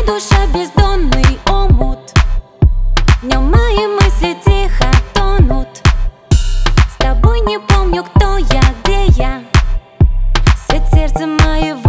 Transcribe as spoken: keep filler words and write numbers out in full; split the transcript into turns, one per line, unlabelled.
моя душа бездонный омут, в нем мои мысли тихо тонут. С тобой не помню, кто я, где я, свет сердца моего